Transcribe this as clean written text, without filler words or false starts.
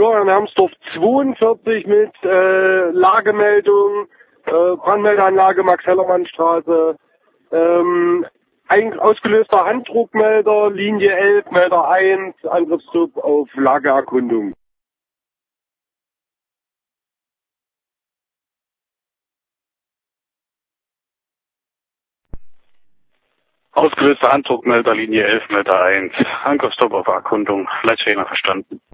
Florian Hermsdorf 42 mit Lagemeldung, Brandmeldeanlage Max-Hellermann-Straße, ein ausgelöster Handdruckmelder, Linie 11, Melder 1, Angriffsdruck auf Lageerkundung. Ausgelöster Handdruckmelder, Linie 11, Melder 1. Angriffsstop auf Erkundung. Leitsträger verstanden.